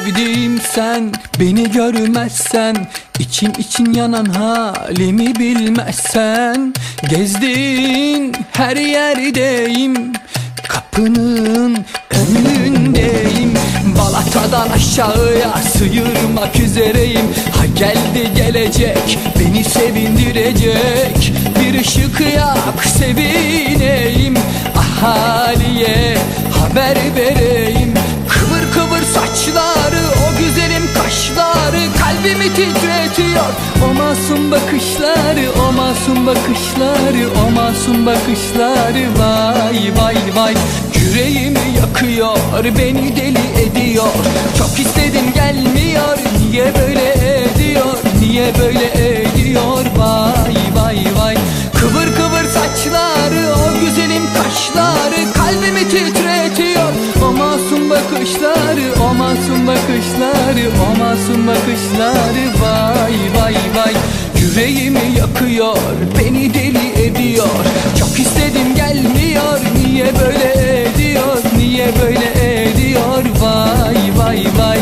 Sevdiğim sen beni görmezsen, için için yanan halimi bilmezsen, gezdiğin her yerdeyim, kapının önündeyim. Balata'dan aşağıya sıyırmak üzereyim. Ha geldi gelecek, beni sevindirecek bir ışık yak, sevineyim. Ahaliye haber vereyim. Kıvır kıvır saçları, o güzelim kaşları kalbimi titretiyor. O masum bakışları, o masum bakışları, o masum bakışları. Vay vay vay, yüreğimi yakıyor, beni deli ediyor. Çok istedim gelmiyor, niye böyle ediyor, niye böyle ediyor. Vay vay vay, kıvır kıvır saçları, o güzelim kaşları kalbimi titretiyor. O masum bakışları, o masum bakışları, o masum bakışları. Vay vay vay, yüreğimi yakıyor, beni deli ediyor. Çok istedim gelmiyor, niye böyle ediyor, niye böyle ediyor. Vay vay vay.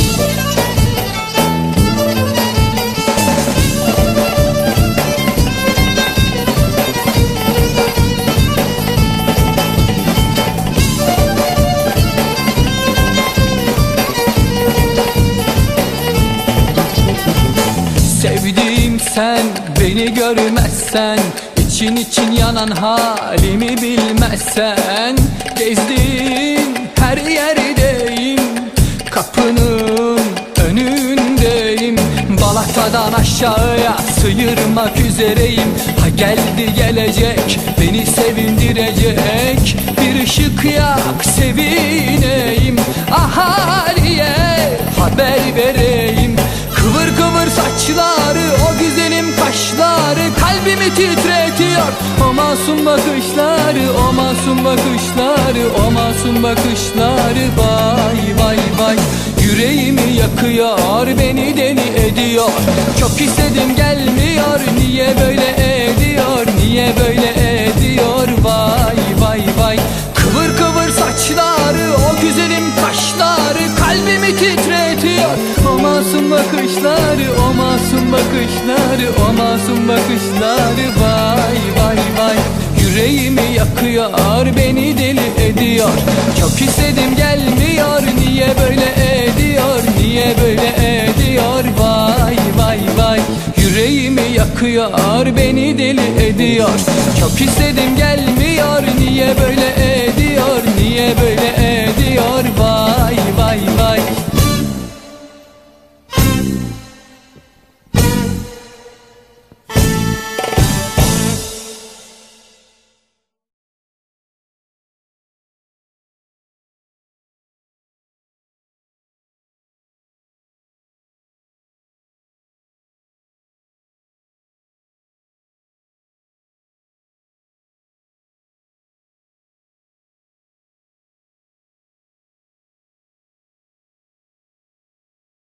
Sevdiğim sen beni görmezsen, için için yanan halimi bilmezsen, gezdiğin her yerdeyim, kapının önündeyim. Balata'dan aşağıya sıyırmak üzereyim. Ha geldi gelecek, beni sevindirecek bir ışık yak, sevineyim. Ahaliye haber vereyim. Kıvır kıvır saçları, o güzelim kaşları kalbimi titretiyor. O masum bakışları, o masum bakışları, o masum bakışları. Vay vay vay, yüreğimi yakıyor, beni deli ediyor. Çok istedim gelmiyor, niye böyle ediyor, niye böyle ediyor. Vay vay vay, kıvır kıvır saçları, o güzelim kaşları kalbimi titretiyor. O masum bakışları, o masum bakışları, o masum bakışları. Vay vay vay, yüreğimi yakıyor, beni deli ediyor. Çok istedim gelmiyor, niye böyle ediyor, niye böyle ediyor. Vay vay vay, yüreğimi yakıyor, beni deli ediyor. Çok istedim gelmiyor, niye böyle ediyor, niye böyle ediyor. Vay vay vay.